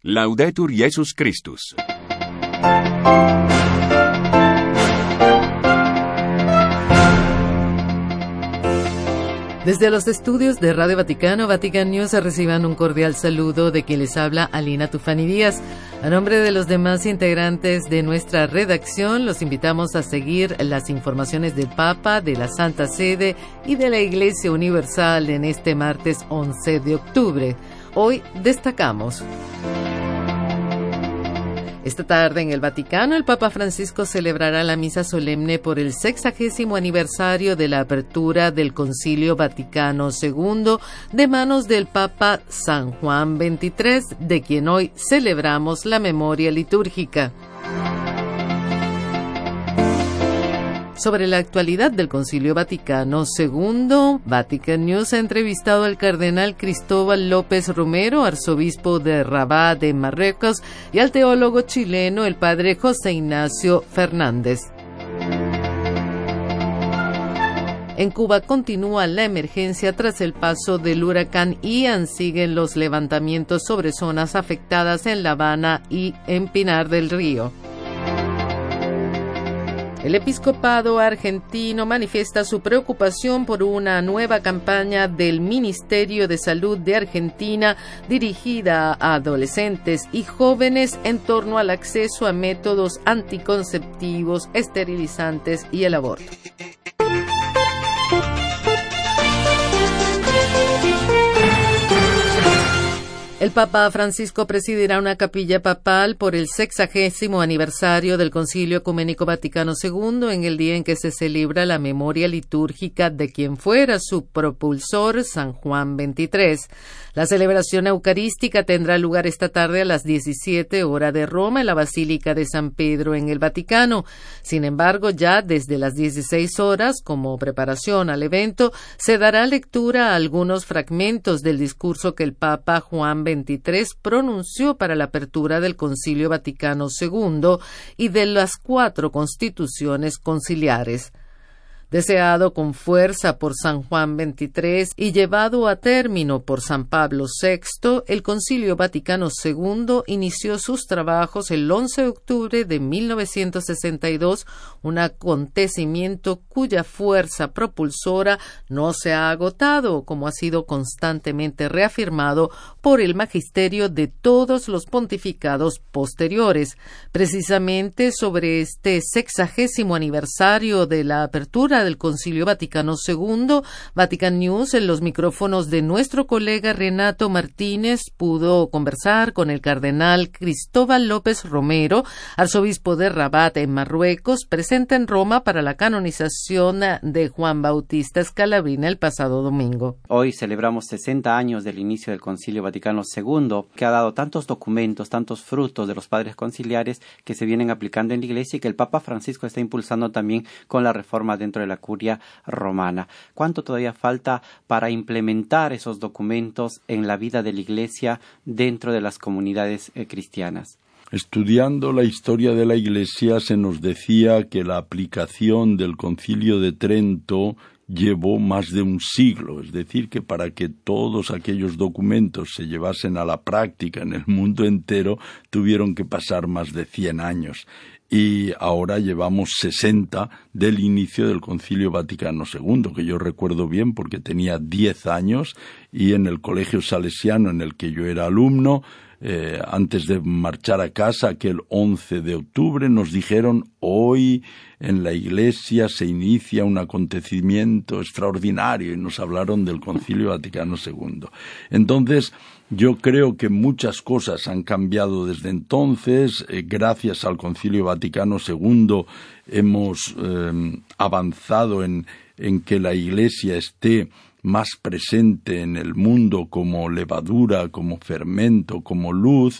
Laudetur Jesus Christus. Desde los estudios de Radio Vaticano, Vatican News, reciban un cordial saludo de quien les habla, Alina Tufani Díaz. A nombre de los demás integrantes de nuestra redacción, los invitamos a seguir las informaciones del Papa, de la Santa Sede y de la Iglesia Universal en este martes 11 de octubre. Hoy destacamos: esta tarde en el Vaticano, el Papa Francisco celebrará la misa solemne por el 60º aniversario de la apertura del Concilio Vaticano II de manos del Papa San Juan XXIII, de quien hoy celebramos la memoria litúrgica. Sobre la actualidad del Concilio Vaticano II, Vatican News ha entrevistado al cardenal Cristóbal López Romero, arzobispo de Rabat de Marruecos, y al teólogo chileno, el padre José Ignacio Fernández. En Cuba continúa la emergencia tras el paso del huracán Ian. Siguen los levantamientos sobre zonas afectadas en La Habana y en Pinar del Río. El episcopado argentino manifiesta su preocupación por una nueva campaña del Ministerio de Salud de Argentina dirigida a adolescentes y jóvenes en torno al acceso a métodos anticonceptivos, esterilizantes y el aborto. El Papa Francisco presidirá una capilla papal por el 60º aniversario del Concilio Ecuménico Vaticano II, en el día en que se celebra la memoria litúrgica de quien fuera su propulsor, San Juan XXIII. La celebración eucarística tendrá lugar esta tarde a las 17 horas de Roma en la Basílica de San Pedro en el Vaticano. Sin embargo, ya desde las 16 horas, como preparación al evento, se dará lectura a algunos fragmentos del discurso que el Papa Juan XXIII pronunció para la apertura del Concilio Vaticano II y de las 4 constituciones conciliares. Deseado con fuerza por San Juan XXIII y llevado a término por San Pablo VI, el Concilio Vaticano II inició sus trabajos el 11 de octubre de 1962, un acontecimiento cuya fuerza propulsora no se ha agotado, como ha sido constantemente reafirmado por el magisterio de todos los pontificados posteriores. Precisamente sobre este 60º aniversario de la apertura del Concilio Vaticano II, Vatican News, en los micrófonos de nuestro colega Renato Martínez, pudo conversar con el cardenal Cristóbal López Romero, arzobispo de Rabat en Marruecos, presente en Roma para la canonización de Juan Bautista Scalabrine el pasado domingo. Hoy celebramos 60 años del inicio del Concilio Vaticano II, que ha dado tantos documentos, tantos frutos de los padres conciliares que se vienen aplicando en la Iglesia y que el Papa Francisco está impulsando también con la reforma dentro de la Curia romana. ¿Cuánto todavía falta para implementar esos documentos en la vida de la Iglesia dentro de las comunidades cristianas? Estudiando la historia de la Iglesia se nos decía que la aplicación del Concilio de Trento llevó más de un siglo, es decir, que para que todos aquellos documentos se llevasen a la práctica en el mundo entero tuvieron que pasar más de 100 años. Y ahora llevamos 60 del inicio del Concilio Vaticano II, que yo recuerdo bien porque tenía 10 años y en el colegio salesiano en el que yo era alumno, antes de marchar a casa, aquel 11 de octubre, nos dijeron: hoy en la Iglesia se inicia un acontecimiento extraordinario, y nos hablaron del Concilio Vaticano II. Entonces, yo creo que muchas cosas han cambiado desde entonces. Gracias al Concilio Vaticano II hemos avanzado en que la Iglesia esté más presente en el mundo como levadura, como fermento, como luz,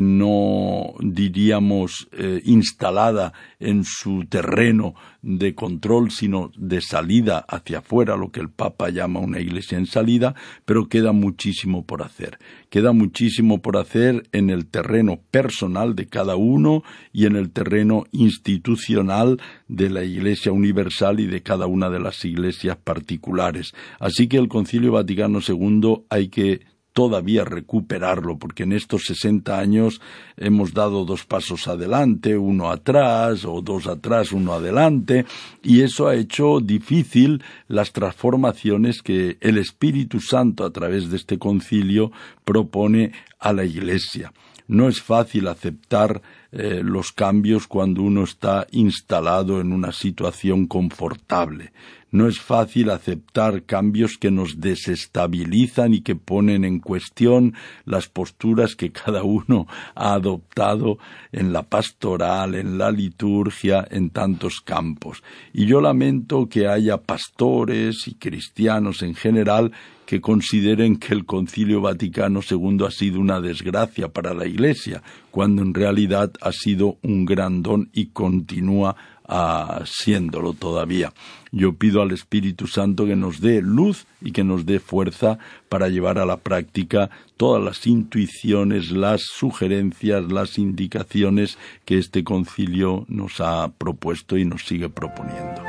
no diríamos instalada en su terreno de control, sino de salida hacia afuera, lo que el Papa llama una iglesia en salida, pero queda muchísimo por hacer. Queda muchísimo por hacer en el terreno personal de cada uno y en el terreno institucional de la Iglesia Universal y de cada una de las iglesias particulares. Así que el Concilio Vaticano II hay que todavía recuperarlo, porque en estos 60 años hemos dado 2 pasos adelante, 1 atrás, o 2 atrás, 1 adelante, y eso ha hecho difícil las transformaciones que el Espíritu Santo a través de este concilio propone a la Iglesia. No es fácil aceptar los cambios cuando uno está instalado en una situación confortable. No es fácil aceptar cambios que nos desestabilizan y que ponen en cuestión las posturas que cada uno ha adoptado en la pastoral, en la liturgia, en tantos campos. Y yo lamento que haya pastores y cristianos en general que consideren que el Concilio Vaticano II ha sido una desgracia para la Iglesia, cuando en realidad ha sido un gran don y continúa siéndolo todavía. Yo pido al Espíritu Santo que nos dé luz y que nos dé fuerza para llevar a la práctica todas las intuiciones, las sugerencias, las indicaciones que este concilio nos ha propuesto y nos sigue proponiendo.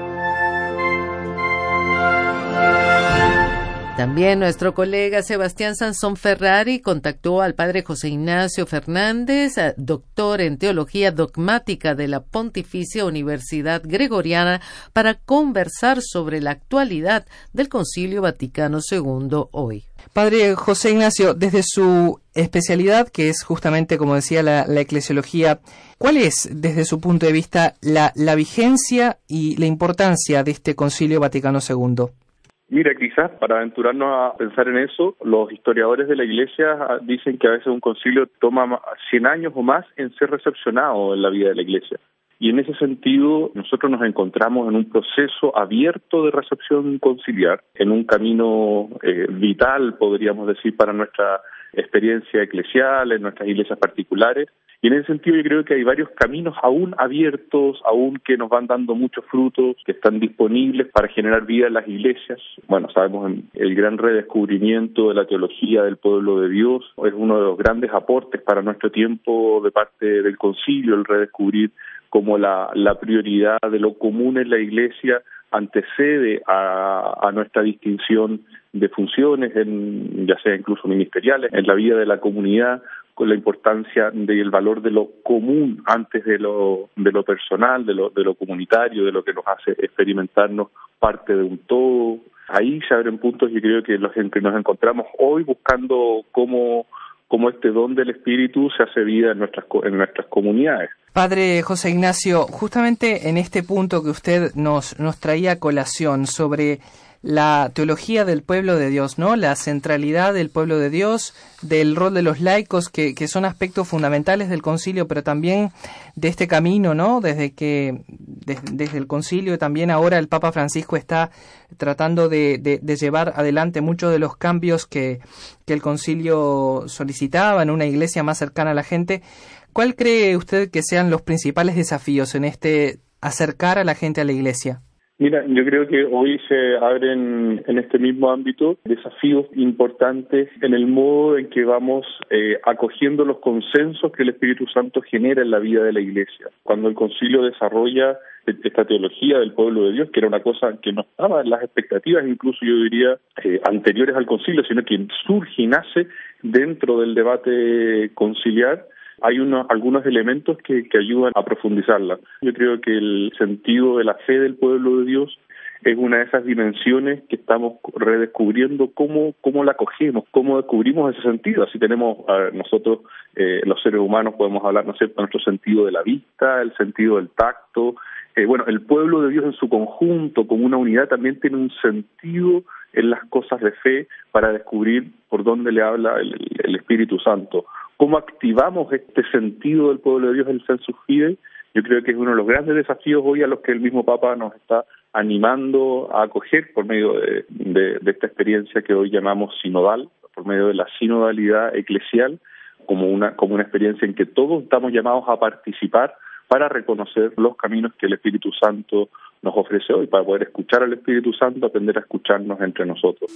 También nuestro colega Sebastián Sansón Ferrari contactó al padre José Ignacio Fernández, doctor en Teología Dogmática de la Pontificia Universidad Gregoriana, para conversar sobre la actualidad del Concilio Vaticano II hoy. Padre José Ignacio, desde su especialidad, que es justamente, como decía, la eclesiología, ¿cuál es, desde su punto de vista, la vigencia y la importancia de este Concilio Vaticano II? Mira, quizás para aventurarnos a pensar en eso, los historiadores de la Iglesia dicen que a veces un concilio toma 100 años o más en ser recepcionado en la vida de la Iglesia. Y en ese sentido, nosotros nos encontramos en un proceso abierto de recepción conciliar, en un camino vital, podríamos decir, para nuestra experiencia eclesial, en nuestras iglesias particulares. Y en ese sentido yo creo que hay varios caminos aún abiertos, aún que nos van dando muchos frutos, que están disponibles para generar vida en las iglesias. Bueno, sabemos el gran redescubrimiento de la teología del pueblo de Dios, es uno de los grandes aportes para nuestro tiempo de parte del concilio, el redescubrir cómo la prioridad de lo común en la iglesia antecede a nuestra distinción de funciones, ya sea incluso ministeriales, en la vida de la comunidad, con la importancia del valor de lo común antes de lo personal, de lo comunitario, de lo que nos hace experimentarnos parte de un todo. Ahí se abren puntos y creo que los que nos encontramos hoy buscando cómo este don del Espíritu se hace vida en nuestras comunidades. Padre José Ignacio, justamente en este punto que usted nos traía a colación sobre la teología del pueblo de Dios, ¿no? La centralidad del pueblo de Dios, del rol de los laicos, que son aspectos fundamentales del concilio, pero también de este camino, ¿no? Desde el concilio también ahora el Papa Francisco está tratando de llevar adelante muchos de los cambios que el concilio solicitaba en una iglesia más cercana a la gente. ¿Cuál cree usted que sean los principales desafíos en este acercar a la gente a la iglesia? Mira, yo creo que hoy se abren en este mismo ámbito desafíos importantes en el modo en que vamos acogiendo los consensos que el Espíritu Santo genera en la vida de la Iglesia. Cuando el Concilio desarrolla esta teología del pueblo de Dios, que era una cosa que no estaba en las expectativas, incluso yo diría anteriores al Concilio, sino que surge y nace dentro del debate conciliar, hay algunos elementos que ayudan a profundizarla. Yo creo que el sentido de la fe del pueblo de Dios es una de esas dimensiones que estamos redescubriendo cómo la acogemos, cómo descubrimos ese sentido. Así tenemos nosotros, los seres humanos, podemos hablar, ¿no es cierto?, nuestro sentido de la vista, el sentido del tacto. El pueblo de Dios en su conjunto, como una unidad, también tiene un sentido en las cosas de fe para descubrir por dónde le habla el Espíritu Santo. ¿Cómo activamos este sentido del pueblo de Dios, el sensus fidei? Yo creo que es uno de los grandes desafíos hoy a los que el mismo Papa nos está animando a acoger por medio de esta experiencia que hoy llamamos sinodal, por medio de la sinodalidad eclesial, como una experiencia en que todos estamos llamados a participar para reconocer los caminos que el Espíritu Santo nos ofrece hoy, para poder escuchar al Espíritu Santo, aprender a escucharnos entre nosotros.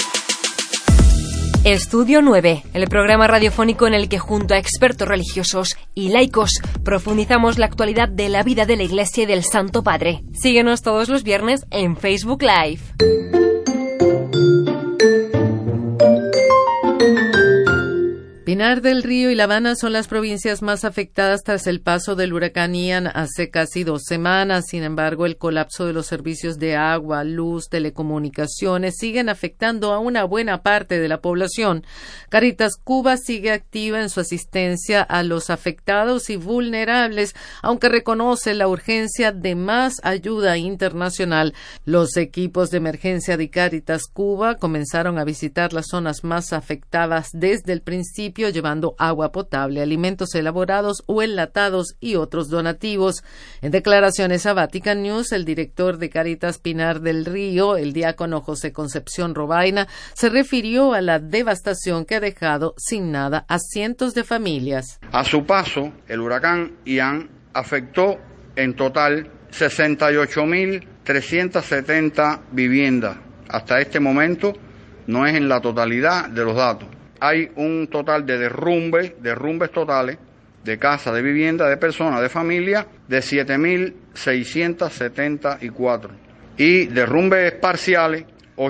Estudio 9, el programa radiofónico en el que junto a expertos religiosos y laicos profundizamos la actualidad de la vida de la Iglesia y del Santo Padre. Síguenos todos los viernes en Facebook Live. Pinar del Río y La Habana son las provincias más afectadas tras el paso del huracán Ian hace casi 2 semanas. Sin embargo, el colapso de los servicios de agua, luz, telecomunicaciones siguen afectando a una buena parte de la población. Cáritas Cuba sigue activa en su asistencia a los afectados y vulnerables, aunque reconoce la urgencia de más ayuda internacional. Los equipos de emergencia de Cáritas Cuba comenzaron a visitar las zonas más afectadas desde el principio, llevando agua potable, alimentos elaborados o enlatados y otros donativos. En declaraciones a Vatican News, el director de Cáritas Pinar del Río, el diácono José Concepción Robaina, se refirió a la devastación que ha dejado sin nada a cientos de familias. A su paso, el huracán Ian afectó en total 68.370 viviendas. Hasta este momento no es en la totalidad de los datos. Hay un total de derrumbes totales de casa, de vivienda, de personas, de familia, de 7.674 y derrumbes parciales,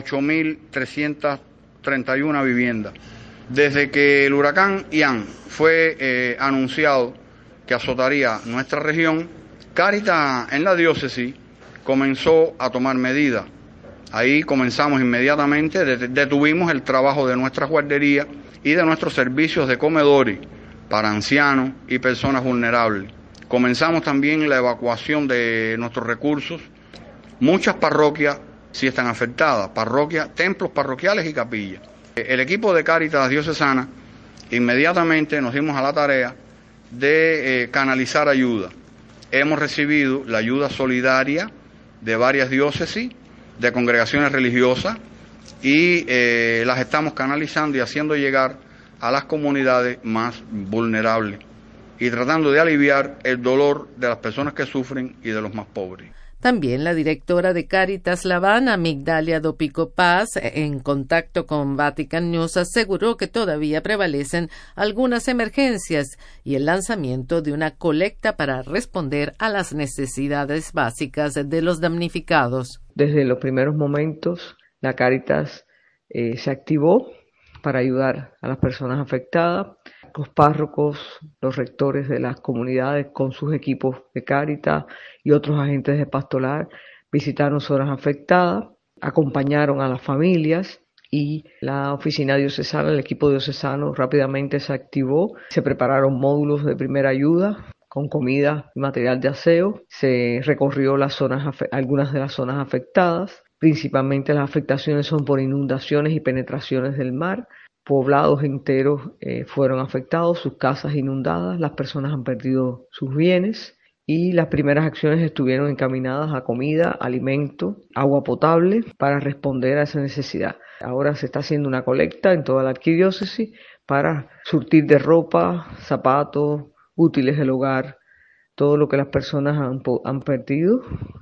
8.331 viviendas. Desde que el huracán Ian fue anunciado que azotaría nuestra región, Cáritas en la diócesis comenzó a tomar medidas. Ahí comenzamos inmediatamente, detuvimos el trabajo de nuestra guardería y de nuestros servicios de comedores para ancianos y personas vulnerables. Comenzamos también la evacuación de nuestros recursos. Muchas parroquias sí están afectadas, templos parroquiales y capillas. El equipo de Cáritas diocesana inmediatamente nos dimos a la tarea de canalizar ayuda. Hemos recibido la ayuda solidaria de varias diócesis, de congregaciones religiosas, y las estamos canalizando y haciendo llegar a las comunidades más vulnerables y tratando de aliviar el dolor de las personas que sufren y de los más pobres. También la directora de Cáritas La Habana, Migdalia Dopico Paz, en contacto con Vatican News, aseguró que todavía prevalecen algunas emergencias y el lanzamiento de una colecta para responder a las necesidades básicas de los damnificados. Desde los primeros momentos, la Cáritas se activó para ayudar a las personas afectadas. Los párrocos, los rectores de las comunidades con sus equipos de Cáritas y otros agentes de pastoral visitaron zonas afectadas, acompañaron a las familias y la oficina diocesana, el equipo diocesano rápidamente se activó. Se prepararon módulos de primera ayuda con comida y material de aseo. Se recorrió algunas de las zonas afectadas. Principalmente las afectaciones son por inundaciones y penetraciones del mar. Poblados enteros fueron afectados, sus casas inundadas, las personas han perdido sus bienes y las primeras acciones estuvieron encaminadas a comida, alimento, agua potable para responder a esa necesidad. Ahora se está haciendo una colecta en toda la arquidiócesis para surtir de ropa, zapatos, útiles del hogar, todo lo que las personas han perdido.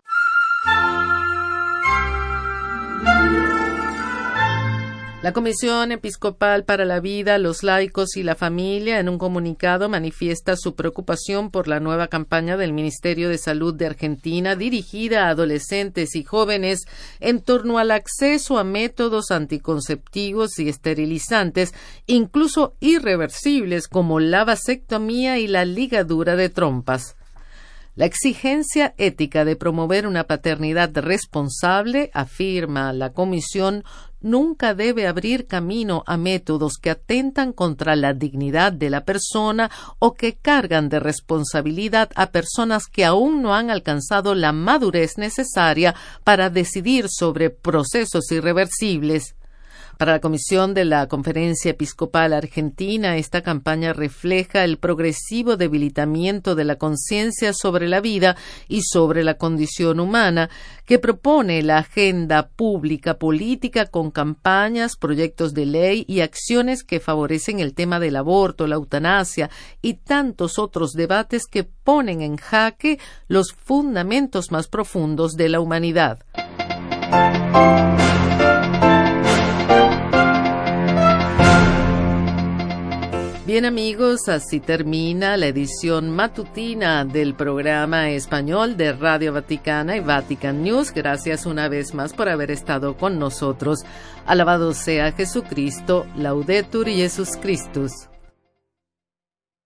La Comisión Episcopal para la Vida, los Laicos y la Familia, en un comunicado, manifiesta su preocupación por la nueva campaña del Ministerio de Salud de Argentina dirigida a adolescentes y jóvenes en torno al acceso a métodos anticonceptivos y esterilizantes, incluso irreversibles, como la vasectomía y la ligadura de trompas. La exigencia ética de promover una paternidad responsable, afirma la Comisión, nunca debe abrir camino a métodos que atentan contra la dignidad de la persona o que cargan de responsabilidad a personas que aún no han alcanzado la madurez necesaria para decidir sobre procesos irreversibles. Para la Comisión de la Conferencia Episcopal Argentina, esta campaña refleja el progresivo debilitamiento de la conciencia sobre la vida y sobre la condición humana, que propone la agenda pública política con campañas, proyectos de ley y acciones que favorecen el tema del aborto, la eutanasia y tantos otros debates que ponen en jaque los fundamentos más profundos de la humanidad. Bien amigos, así termina la edición matutina del programa español de Radio Vaticana y Vatican News. Gracias una vez más por haber estado con nosotros. Alabado sea Jesucristo, Laudetur Jesus Christus.